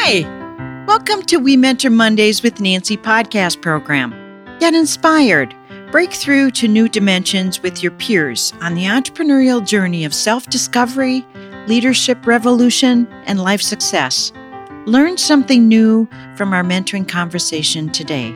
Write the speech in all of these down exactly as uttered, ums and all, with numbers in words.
Hi, welcome to We Mentor Mondays with Nancy podcast program. Get inspired, break through to new dimensions with your peers on the entrepreneurial journey of self-discovery, leadership revolution, and life success. Learn something new from our mentoring conversation today.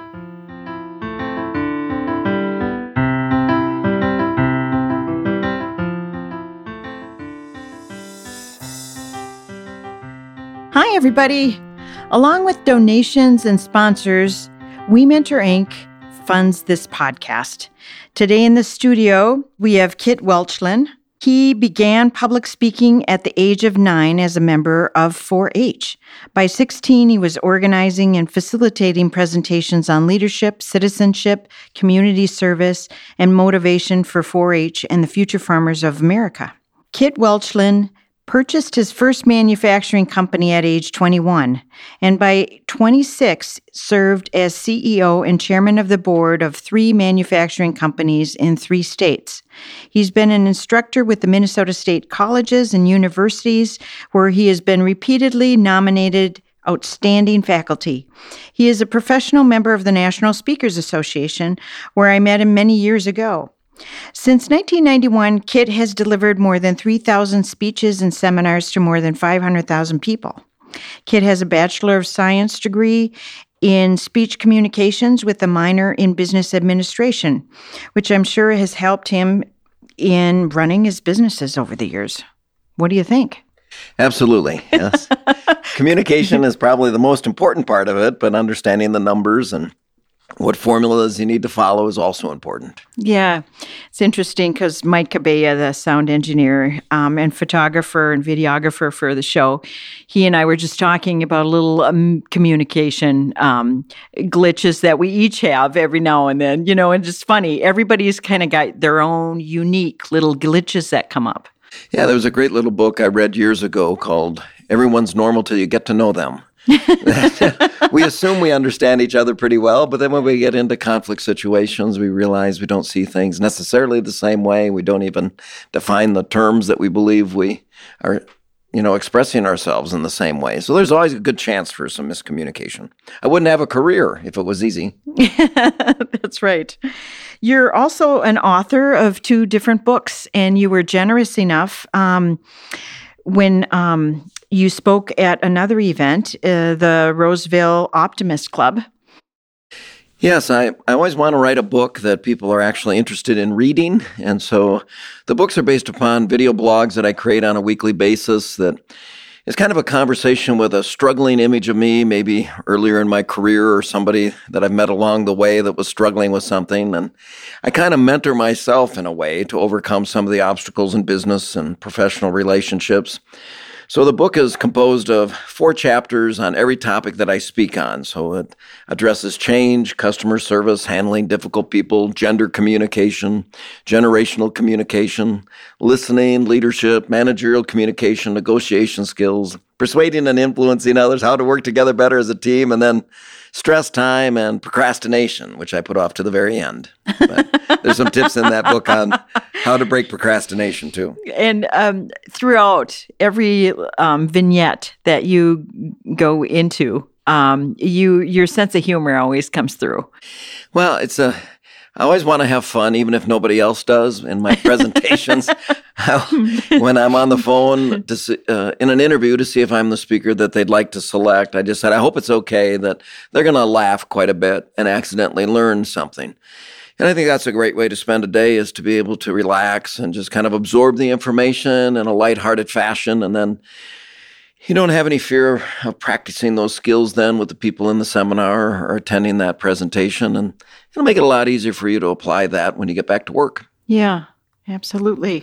Hi, everybody. Along with donations and sponsors, We Mentor Incorporated funds this podcast. Today in the studio, we have Kit Welchlin. He began public speaking at the age of nine as a member of four H. By sixteen, he was organizing and facilitating presentations on leadership, citizenship, community service, and motivation for four H and the future farmers of America. Kit Welchlin purchased his first manufacturing company at age twenty-one, and by twenty-six served as C E O and chairman of the board of three manufacturing companies in three states. He's been an instructor with the Minnesota State colleges and universities, where he has been repeatedly nominated outstanding faculty. He is a professional member of the National Speakers Association, where I met him many years ago. Since nineteen ninety-one, Kit has delivered more than three thousand speeches and seminars to more than five hundred thousand people. Kit has a Bachelor of Science degree in speech communications with a minor in business administration, which I'm sure has helped him in running his businesses over the years. What do you think? Absolutely, yes. Communication is probably the most important part of it, but understanding the numbers and what formulas you need to follow is also important. Yeah, it's interesting because Mike Cabella, the sound engineer um, and photographer and videographer for the show, he and I were just talking about little um, communication um, glitches that we each have every now and then, you know, and just funny. Everybody's kind of got their own unique little glitches that come up. Yeah, there was a great little book I read years ago called Everyone's Normal Till You Get to Know Them. We assume we understand each other pretty well, but then when we get into conflict situations, we realize we don't see things necessarily the same way. We don't even define the terms that we believe we are, you know, expressing ourselves in the same way. So there's always a good chance for some miscommunication. I wouldn't have a career if it was easy. That's right. You're also an author of two different books, and you were generous enough um, when um, you spoke at another event, uh, the Roseville Optimist Club. Yes, I, I always want to write a book that people are actually interested in reading. And so the books are based upon video blogs that I create on a weekly basis that is kind of a conversation with a struggling image of me, maybe earlier in my career or somebody that I've met along the way that was struggling with something. And I kind of mentor myself in a way to overcome some of the obstacles in business and professional relationships. So the book is composed of four chapters on every topic that I speak on. So it addresses change, customer service, handling difficult people, gender communication, generational communication, listening, leadership, managerial communication, negotiation skills, persuading and influencing others, how to work together better as a team, and then stress time and procrastination, which I put off to the very end. But there's some tips in that book on how to break procrastination too. And um, throughout every um, vignette that you go into, um, you your sense of humor always comes through. Well, it's a. I always want to have fun, even if nobody else does. In my presentations, when I'm on the phone to see, uh, in an interview to see if I'm the speaker that they'd like to select, I just said, I hope it's okay that they're going to laugh quite a bit and accidentally learn something. And I think that's a great way to spend a day, is to be able to relax and just kind of absorb the information in a lighthearted fashion. And then you don't have any fear of practicing those skills then with the people in the seminar or attending that presentation. And it'll make it a lot easier for you to apply that when you get back to work. Yeah, absolutely.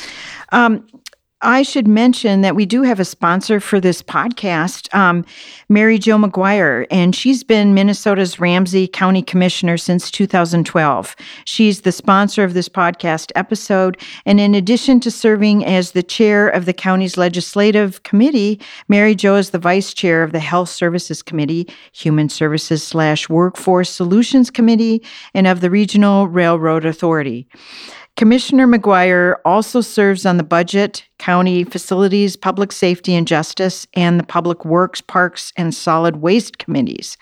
Um, I should mention that we do have a sponsor for this podcast, um, Mary Jo McGuire, and she's been Minnesota's Ramsey County Commissioner since two thousand twelve. She's the sponsor of this podcast episode, and in addition to serving as the chair of the county's legislative committee, Mary Jo is the vice chair of the Health Services Committee, Human Services slash Workforce Solutions Committee, and of the Regional Railroad Authority. Commissioner McGuire also serves on the Budget, County Facilities, Public Safety and Justice, and the Public Works, Parks, and Solid Waste Committees.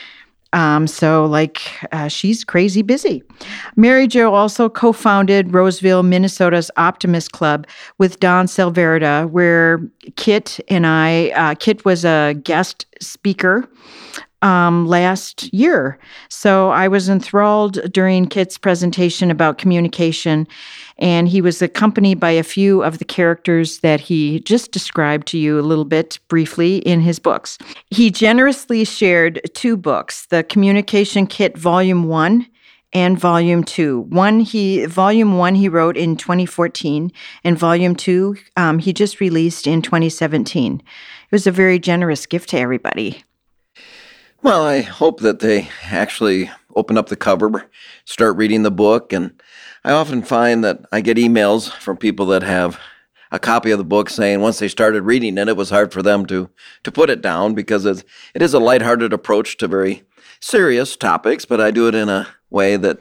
Um, so, like, uh, she's crazy busy. Mary Jo also co-founded Roseville, Minnesota's Optimist Club with Don Salverda, where Kit and I, uh, Kit was a guest speaker um, last year. So I was enthralled during Kit's presentation about communication, and he was accompanied by a few of the characters that he just described to you a little bit briefly in his books. He generously shared two books, the Communication Kit Volume one and Volume two. One he Volume one he wrote in twenty fourteen, and Volume two um, he just released in twenty seventeen. It was a very generous gift to everybody. Well, I hope that they actually open up the cover, start reading the book, and I often find that I get emails from people that have a copy of the book saying once they started reading it, it was hard for them to to put it down because it's, it is a lighthearted approach to very serious topics, but I do it in a way that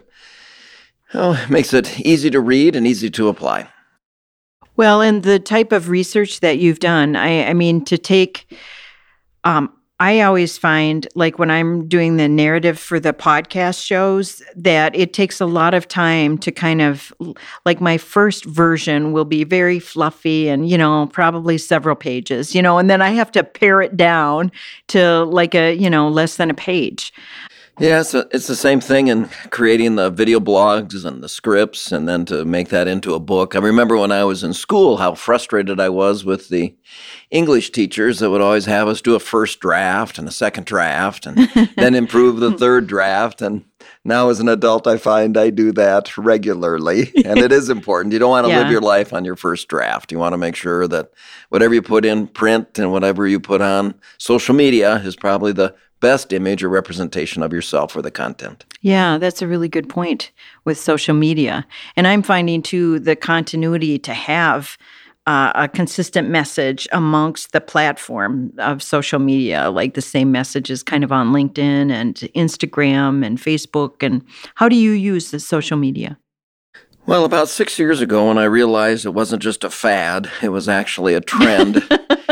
oh, makes it easy to read and easy to apply. Well, and the type of research that you've done, I, I mean, to take... Um, I always find, like when I'm doing the narrative for the podcast shows, that it takes a lot of time to kind of, like my first version will be very fluffy and, you know, probably several pages, you know, and then I have to pare it down to like a, you know, less than a page. Yeah, it's, a, it's the same thing in creating the video blogs and the scripts and then to make that into a book. I remember when I was in school how frustrated I was with the English teachers that would always have us do a first draft and a second draft and then improve the third draft. And now as an adult, I find I do that regularly. And it is important. You don't want to Yeah. live your life on your first draft. You want to make sure that whatever you put in print and whatever you put on social media is probably the best image or representation of yourself or the content. Yeah, that's a really good point with social media. And I'm finding, too, the continuity to have uh, a consistent message amongst the platform of social media, like the same message is kind of on LinkedIn and Instagram and Facebook. And how do you use the social media? Well, about six years ago when I realized it wasn't just a fad, it was actually a trend.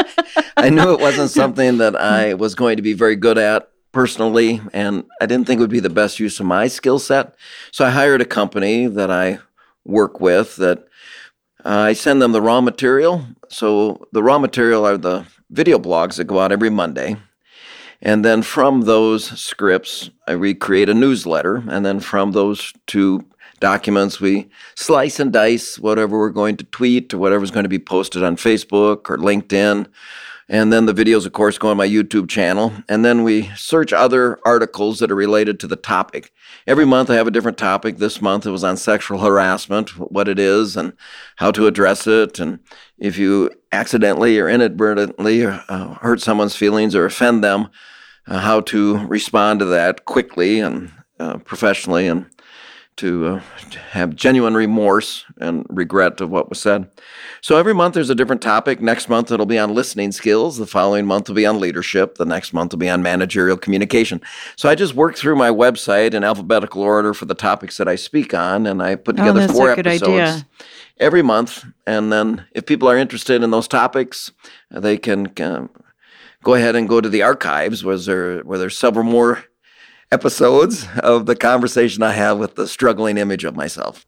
I knew it wasn't something that I was going to be very good at personally, and I didn't think it would be the best use of my skill set. So I hired a company that I work with that uh, I send them the raw material. So the raw material are the video blogs that go out every Monday. And then from those scripts, I recreate a newsletter. And then from those two documents, we slice and dice whatever we're going to tweet or whatever's going to be posted on Facebook or LinkedIn. And then the videos, of course, go on my YouTube channel. And then we search other articles that are related to the topic. Every month I have a different topic. This month it was on sexual harassment, what it is and how to address it. And if you accidentally or inadvertently uh, hurt someone's feelings or offend them, uh, how to respond to that quickly and uh, professionally and to uh, have genuine remorse and regret of what was said. So every month there's a different topic. Next month it'll be on listening skills. The following month will be on leadership. The next month will be on managerial communication. So I just work through my website in alphabetical order for the topics that I speak on, and I put together oh, that's four a good episodes idea. every month. And then if people are interested in those topics, they can uh, go ahead and go to the archives where, there, where there's several more episodes of the conversation I have with the struggling image of myself.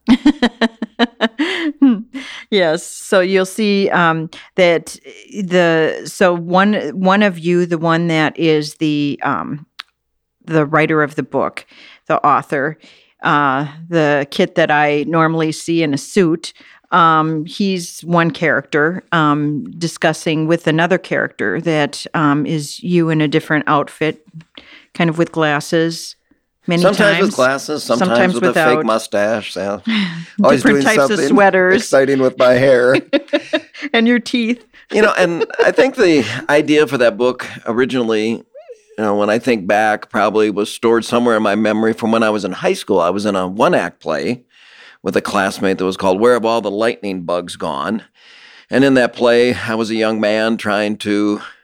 Yes, so you'll see um, that the so one one of you, the one that is the um, the writer of the book, the author, uh, the Kit that I normally see in a suit. Um, he's one character um, discussing with another character that um, is you in a different outfit, kind of with glasses. Many sometimes times with glasses, sometimes, sometimes with without. a fake mustache. Yeah. Always Different doing types of something sweaters. exciting with my hair. And your teeth. You know, and I think the idea for that book originally, you know, when I think back, probably was stored somewhere in my memory from when I was in high school. I was in a one-act play with a classmate that was called Where Have All the Lightning Bugs Gone? And in that play, I was a young man trying to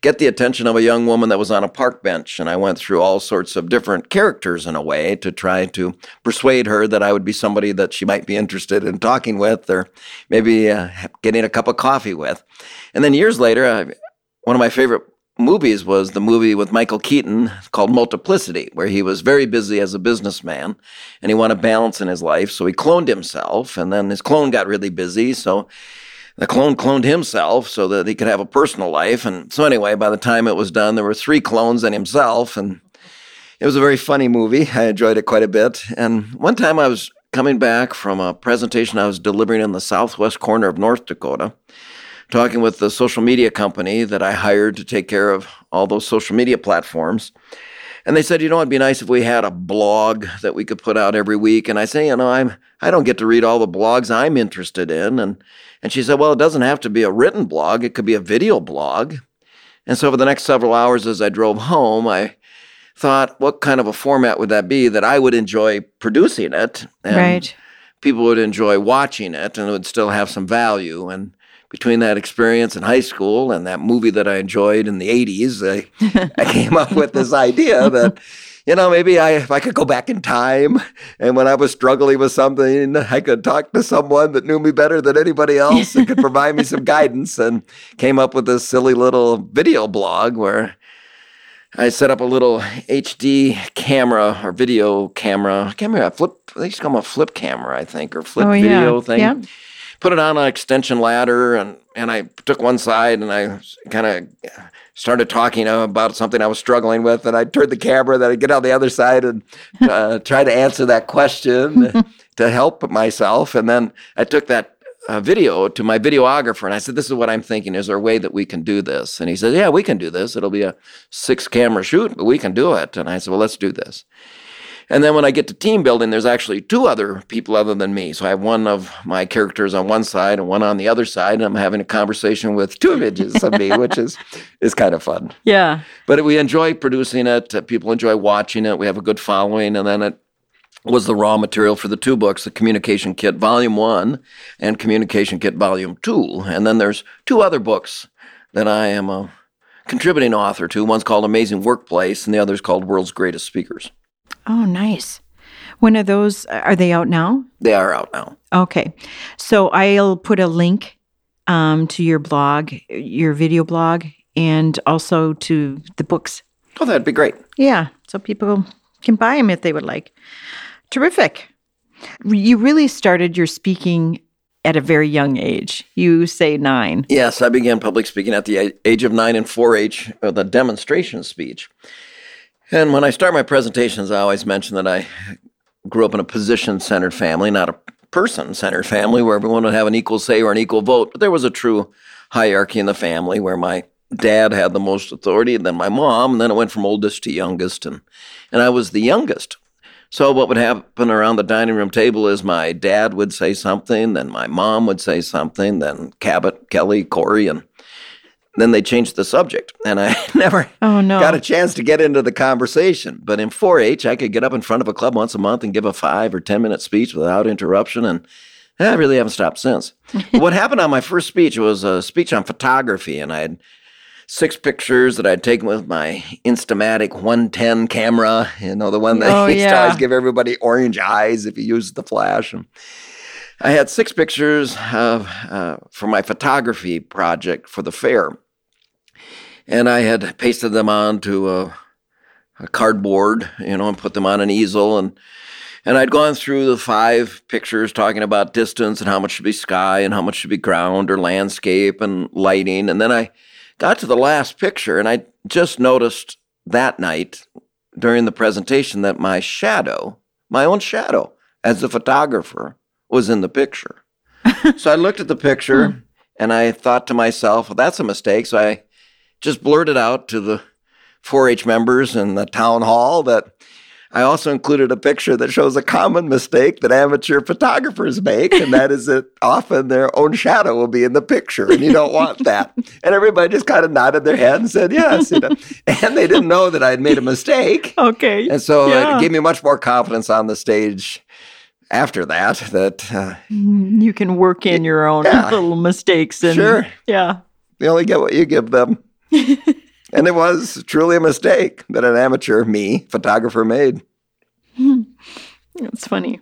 get the attention of a young woman that was on a park bench. And I went through all sorts of different characters in a way to try to persuade her that I would be somebody that she might be interested in talking with or maybe uh, getting a cup of coffee with. And then years later, I, one of my favorite movies was the movie with Michael Keaton called Multiplicity, where he was very busy as a businessman and he wanted balance in his life. So he cloned himself, and then his clone got really busy. So the clone cloned himself so that he could have a personal life. And so anyway, by the time it was done, there were three clones and himself. And it was a very funny movie. I enjoyed it quite a bit. And one time I was coming back from a presentation I was delivering in the southwest corner of North Dakota, talking with the social media company that I hired to take care of all those social media platforms. And they said, you know, it'd be nice if we had a blog that we could put out every week. And I say, you know, I'm, I don't get to read all the blogs I'm interested in. And, and she said, well, it doesn't have to be a written blog. It could be a video blog. And so for the next several hours as I drove home, I thought, what kind of a format would that be that I would enjoy producing it? And right. people would enjoy watching it and it would still have some value. And between that experience in high school and that movie that I enjoyed in the eighties, I, I came up with this idea that, you know, maybe I, if I could go back in time and when I was struggling with something, I could talk to someone that knew me better than anybody else and could provide me some guidance, and came up with this silly little video blog where I set up a little H D camera or video camera, camera, flip, they used to call them a flip camera, I think, or flip oh, video yeah. thing. Yeah. Put it on an extension ladder, and, and I took one side and I kind of started talking about something I was struggling with, and I turned the camera, then I'd get on the other side and uh, try to answer that question to help myself. And then I took that uh, video to my videographer, and I said, this is what I'm thinking. Is there a way that we can do this? And he said, yeah, we can do this. It'll be a six-camera shoot, but we can do it. And I said, well, let's do this. And then when I get to team building, there's actually two other people other than me. So I have one of my characters on one side and one on the other side, and I'm having a conversation with two images of me, which is, is kind of fun. Yeah. But we enjoy producing it. Uh, people enjoy watching it. We have a good following. And then it was the raw material for the two books, the Communication Kit Volume one and Communication Kit Volume two. And then there's two other books that I am a contributing author to. One's called Amazing Workplace, and the other's called World's Greatest Speakers. Oh, nice. When are those, are they out now? They are out now. Okay. So I'll put a link um, to your blog, your video blog, and also to the books. Oh, that'd be great. Yeah. So people can buy them if they would like. Terrific. You really started your speaking at a very young age. You say nine. Yes, I began public speaking at the age of nine in four H, uh, the demonstration speech. And when I start my presentations, I always mention that I grew up in a position-centered family, not a person-centered family where everyone would have an equal say or an equal vote. But there was a true hierarchy in the family where my dad had the most authority, and then my mom, and then it went from oldest to youngest, and, and I was the youngest. So what would happen around the dining room table is my dad would say something, then my mom would say something, then Cabot, Kelly, Corey, and then they changed the subject, and I never oh, no. got a chance to get into the conversation. But in four H, I could get up in front of a club once a month and give a five or ten-minute speech without interruption, and I really haven't stopped since. What happened on my first speech was a speech on photography, and I had six pictures that I'd taken with my Instamatic one ten camera, you know, the one that oh, used yeah. to always give everybody orange eyes if you used the flash. And I had six pictures of, uh, for my photography project for the fair. And I had pasted them onto a, a cardboard, you know, and put them on an easel. And and I'd gone through the five pictures talking about distance and how much should be sky and how much should be ground or landscape and lighting. And then I got to the last picture, and I just noticed that night during the presentation that my shadow, my own shadow as a photographer, was in the picture. So I looked at the picture, hmm. and I thought to myself, well, that's a mistake. So I just blurted out to the four H members in the town hall that I also included a picture that shows a common mistake that amateur photographers make, and that is that often their own shadow will be in the picture, and you don't want that. And everybody just kind of nodded their head and said, yes. You know? And they didn't know that I had made a mistake. Okay. And so yeah. it gave me much more confidence on the stage after that, that uh, you can work in your own yeah. little mistakes. And, sure. Yeah. You only get what you give them. And it was truly a mistake that an amateur, me, photographer made. That's funny.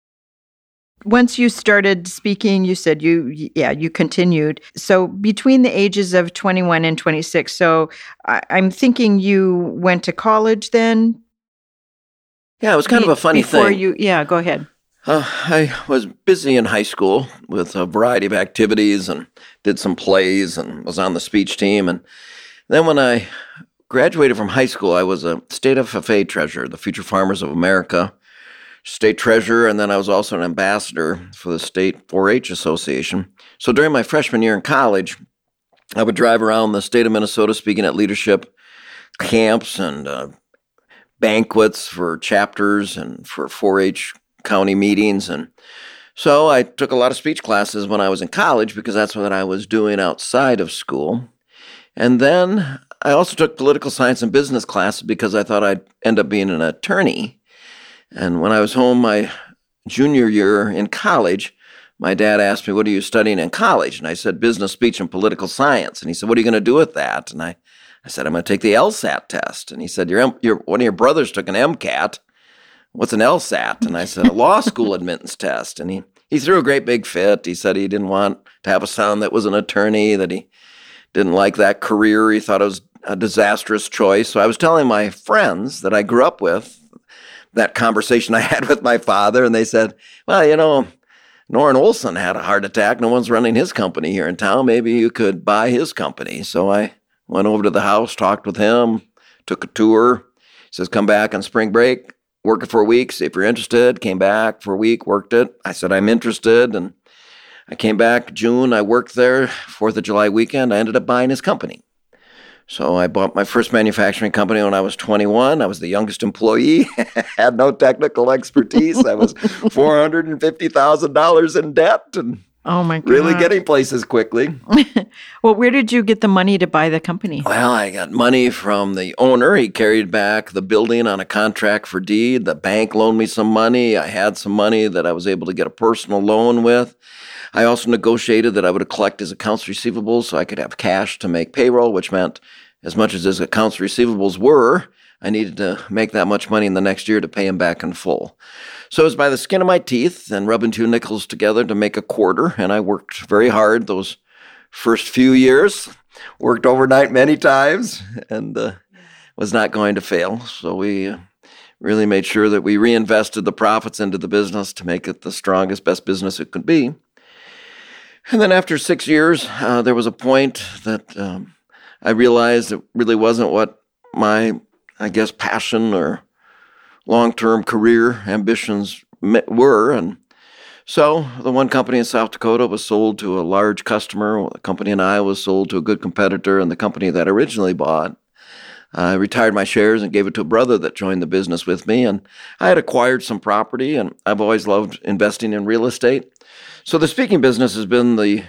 Once you started speaking, you said you, yeah, you continued. So between the ages of twenty-one and twenty-six, so I, I'm thinking you went to college then? Yeah, it was kind Be- of a funny before thing. You, yeah, go ahead. Uh, I was busy in high school with a variety of activities and did some plays and was on the speech team. And then when I graduated from high school, I was a state F F A treasurer, the Future Farmers of America state treasurer, and then I was also an ambassador for the state four H association. So during my freshman year in college, I would drive around the state of Minnesota speaking at leadership camps and uh, banquets for chapters and for four H county meetings. And so I took a lot of speech classes when I was in college because that's what I was doing outside of school. And then I also took political science and business classes because I thought I'd end up being an attorney. And when I was home my junior year in college, my dad asked me, what are you studying in college? And I said, business, speech, and political science. And he said, what are you going to do with that? And I, I said, I'm going to take the LSAT test. And he said, your, your, one of your brothers took an MCAT. What's an LSAT? And I said, a law school admittance test. And he, he threw a great big fit. He said he didn't want to have a son that was an attorney, that he didn't like that career. He thought it was a disastrous choice. So I was telling my friends that I grew up with that conversation I had with my father, and they said, well, you know, Norrin Olson had a heart attack. No one's running his company here in town. Maybe you could buy his company. So I went over to the house, talked with him, took a tour. He says, come back on spring break, work it for a week, see if you're interested. Came back for a week, worked it. I said, I'm interested. And I came back June. I worked there, fourth of July weekend. I ended up buying his company. So I bought my first manufacturing company when I was twenty-one. I was the youngest employee, had no technical expertise. I was four hundred fifty thousand dollars in debt and oh my God. really getting places quickly. Well, where did you get the money to buy the company? Well, I got money from the owner. He carried back the building on a contract for deed. The bank loaned me some money. I had some money that I was able to get a personal loan with. I also negotiated that I would collect his accounts receivables so I could have cash to make payroll, which meant as much as his accounts receivables were, I needed to make that much money in the next year to pay him back in full. So it was by the skin of my teeth and rubbing two nickels together to make a quarter, and I worked very hard those first few years, worked overnight many times, and uh, was not going to fail. So we uh, really made sure that we reinvested the profits into the business to make it the strongest, best business it could be. And then after six years, uh, there was a point that um, I realized it really wasn't what my, I guess, passion or long-term career ambitions were. And so the one company in South Dakota was sold to a large customer. The company in Iowa was sold to a good competitor. And the company that I originally bought, I retired my shares and gave it to a brother that joined the business with me. And I had acquired some property, and I've always loved investing in real estate. So the speaking business has been the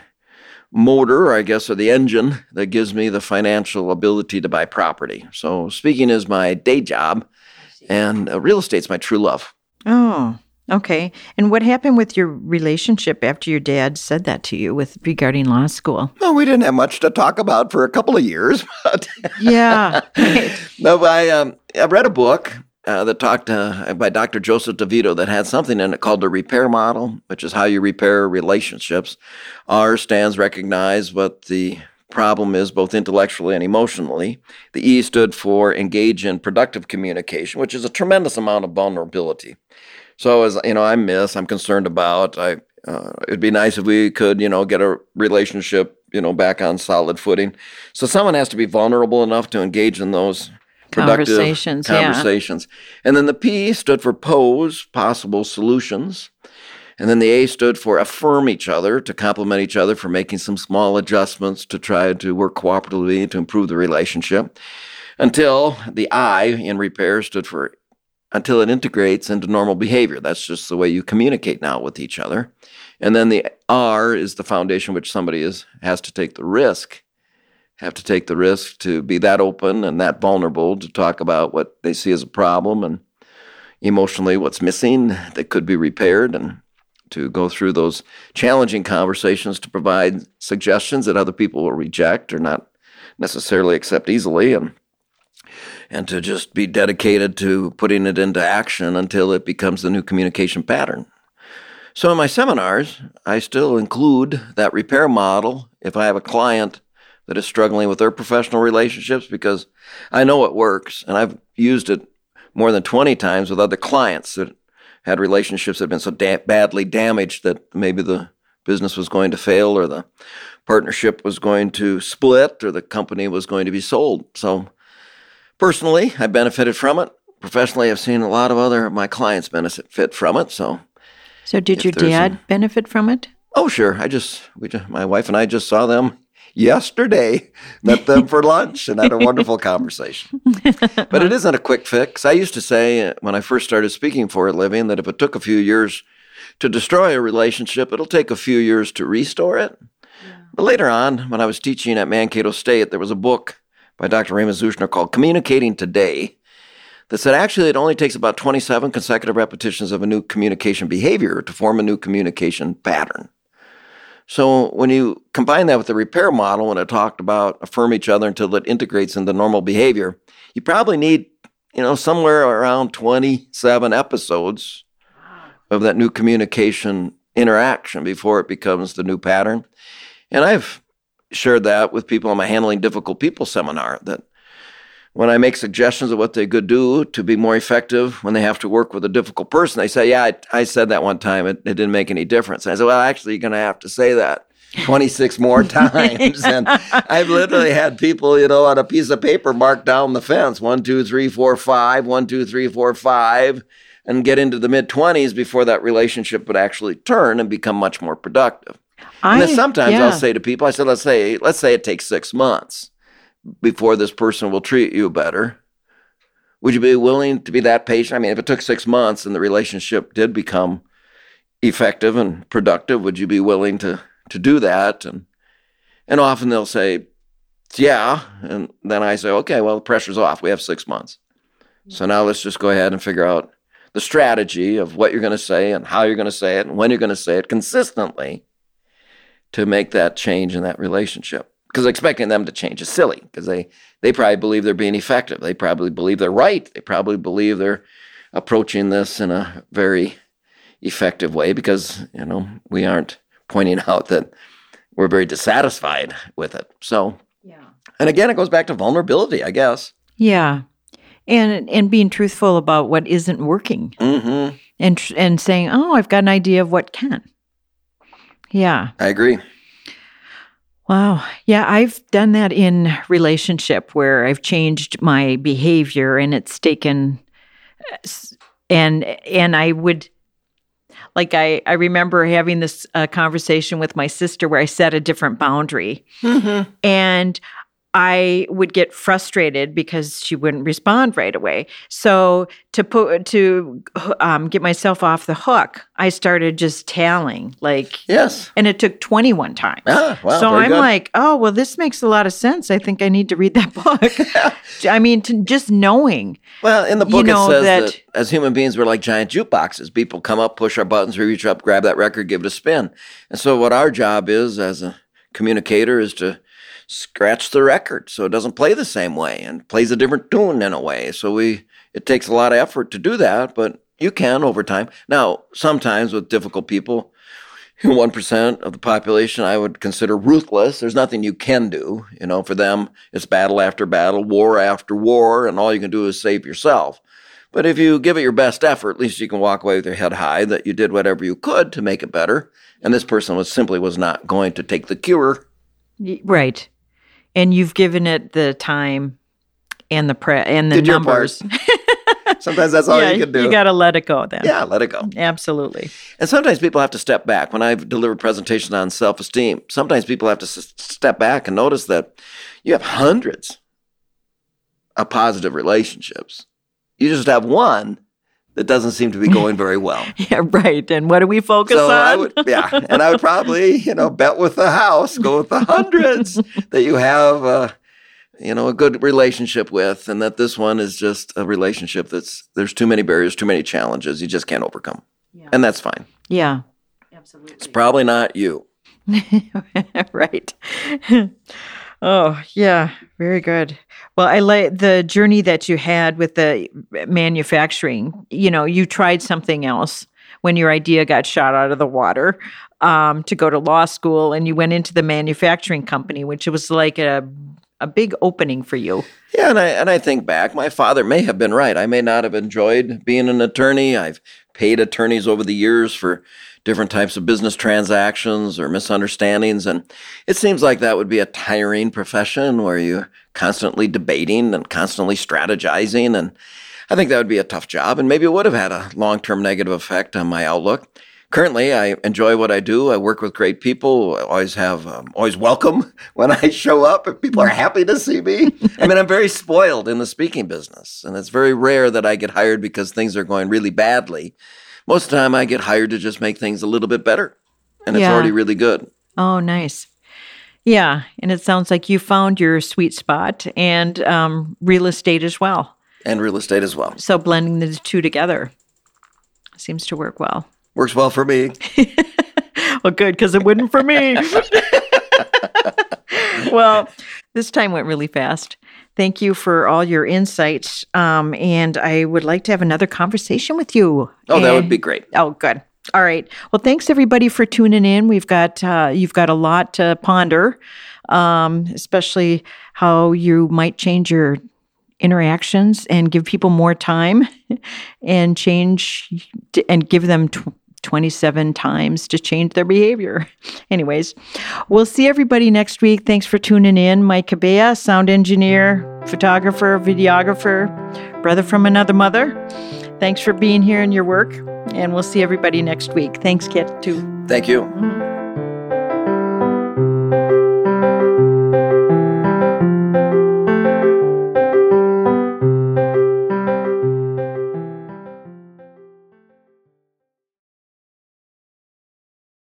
motor, I guess, or the engine that gives me the financial ability to buy property. So speaking is my day job, and uh, real estate's my true love. Oh, okay. And what happened with your relationship after your dad said that to you with regarding law school? Well, we didn't have much to talk about for a couple of years. But yeah. Right. No, I, um, I read a book Uh, that talked uh, by Doctor Joseph DeVito that had something in it called the repair model, which is how you repair relationships. R stands recognize what the problem is both intellectually and emotionally. The E stood for engage in productive communication, which is a tremendous amount of vulnerability. So as you know, I miss, I'm concerned about, I, uh, it'd be nice if we could, you know, get a relationship, you know, back on solid footing. So someone has to be vulnerable enough to engage in those productive conversations, conversations. Yeah. And then the P stood for pose, possible solutions. And then the A stood for affirm each other, to compliment each other for making some small adjustments to try to work cooperatively to improve the relationship. Until the I in repair stood for until it integrates into normal behavior. That's just the way you communicate now with each other. And then the R is the foundation which somebody is has to take the risk have to take the risk to be that open and that vulnerable to talk about what they see as a problem and emotionally what's missing that could be repaired, and to go through those challenging conversations to provide suggestions that other people will reject or not necessarily accept easily, and and to just be dedicated to putting it into action until it becomes the new communication pattern. So in my seminars, I still include that repair model if I have a client that is struggling with their professional relationships, because I know it works, and I've used it more than twenty times with other clients that had relationships that had been so da- badly damaged that maybe the business was going to fail, or the partnership was going to split, or the company was going to be sold. So personally, I benefited from it. Professionally, I've seen a lot of other of my clients benefit from it. So, so did your dad a, benefit from it? Oh, sure. I just, we just, my wife and I just saw them yesterday, met them for lunch, and had a wonderful conversation. But it isn't a quick fix. I used to say when I first started speaking for a living that if it took a few years to destroy a relationship, it'll take a few years to restore it. Yeah. But later on, when I was teaching at Mankato State, there was a book by Doctor Raymond Zuchner called Communicating Today that said actually it only takes about twenty-seven consecutive repetitions of a new communication behavior to form a new communication pattern. So when you combine that with the repair model, when I talked about affirm each other until it integrates into normal behavior, you probably need, you know, somewhere around twenty-seven episodes of that new communication interaction before it becomes the new pattern. And I've shared that with people in my Handling Difficult People seminar, that when I make suggestions of what they could do to be more effective when they have to work with a difficult person, they say, yeah, I, I said that one time. It, it didn't make any difference. And I said, well, actually, you're going to have to say that twenty-six more times. And I've literally had people, you know, on a piece of paper mark down the fence, one, two, three, four, five, one, two, three, four, five, and get into the mid-twenties before that relationship would actually turn and become much more productive. I, and then sometimes yeah. I'll say to people, I said, let's say, let's say it takes six months before this person will treat you better. Would you be willing to be that patient? I mean, if it took six months and the relationship did become effective and productive, would you be willing to to do that? And and often they'll say, yeah. And then I say, okay, well, the pressure's off. We have six months. So now let's just go ahead and figure out the strategy of what you're going to say and how you're going to say it and when you're going to say it consistently to make that change in that relationship. Because expecting them to change is silly, because they, they probably believe they're being effective. They probably believe they're right. They probably believe they're approaching this in a very effective way, because, you know, we aren't pointing out that we're very dissatisfied with it. So, yeah. And again, it goes back to vulnerability, I guess. Yeah. And and being truthful about what isn't working, mm-hmm. and and saying, oh, I've got an idea of what can. Yeah. I agree. Wow. Yeah, I've done that in relationship where I've changed my behavior, and it's taken, and and I would, like I, I remember having this uh, conversation with my sister where I set a different boundary, mm-hmm. and I would get frustrated because she wouldn't respond right away. So to put to um, get myself off the hook, I started just telling, like, yes, and it took twenty-one times. Ah, wow, so I'm good. like, oh, well, this makes a lot of sense. I think I need to read that book. I mean, to just knowing. Well, in the book you know, it says that, that as human beings, we're like giant jukeboxes. People come up, push our buttons, we reach up, grab that record, give it a spin. And so what our job is as a communicator is to scratch the record so it doesn't play the same way and plays a different tune in a way. So we it takes a lot of effort to do that, but you can over time. Now, sometimes with difficult people, one percent of the population I would consider ruthless. There's nothing you can do. You know, for them, it's battle after battle, war after war, and all you can do is save yourself. But if you give it your best effort, at least you can walk away with your head high that you did whatever you could to make it better. And this person was simply was not going to take the cure. Right. And you've given it the time and the pre- and the Did numbers. Sometimes that's all yeah, you can do. You got to let it go then. Yeah, let it go. Absolutely. And sometimes people have to step back. When I've delivered presentations on self-esteem, sometimes people have to s- step back and notice that you have hundreds of positive relationships. You just have one that doesn't seem to be going very well. Yeah, right. And what do we focus so on? I would, yeah, and I would probably, you know, bet with the house, go with the hundreds that you have, uh, you know, a good relationship with, and that this one is just a relationship that's, there's too many barriers, too many challenges you just can't overcome. Yeah. And that's fine. Yeah, absolutely. It's probably not you. Right. Oh, yeah. Very good. Well, I like the journey that you had with the manufacturing. You know, you tried something else when your idea got shot out of the water um, to go to law school, and you went into the manufacturing company, which was like a a big opening for you. Yeah, and I and I think back, my father may have been right. I may not have enjoyed being an attorney. I've paid attorneys over the years for different types of business transactions or misunderstandings, and it seems like that would be a tiring profession where you're constantly debating and constantly strategizing, and I think that would be a tough job, and maybe it would have had a long-term negative effect on my outlook. Currently, I enjoy what I do. I work with great people. I always have, um, always welcome when I show up, and people are happy to see me. I mean, I'm very spoiled in the speaking business, and it's very rare that I get hired because things are going really badly. Most of the time, I get hired to just make things a little bit better, and it's Yeah. already really good. Oh, nice. Yeah, and it sounds like you found your sweet spot and um, real estate as well. And real estate as well. So blending the two together seems to work well. Works well for me. Well, good, because it wouldn't for me. Well, this time went really fast. Thank you for all your insights. Um, and I would like to have another conversation with you. Oh, that And- would be great. Oh, good. All right. Well, thanks everybody for tuning in. We've got uh, you've got a lot to ponder, um, especially how you might change your interactions and give people more time, and change and give them tw- twenty-seven times to change their behavior. Anyways, we'll see everybody next week. Thanks for tuning in. Mike Cabea, sound engineer, photographer, videographer, brother from another mother. Thanks for being here in your work, and we'll see everybody next week. Thanks, Kit, too. Thank you. Mhm.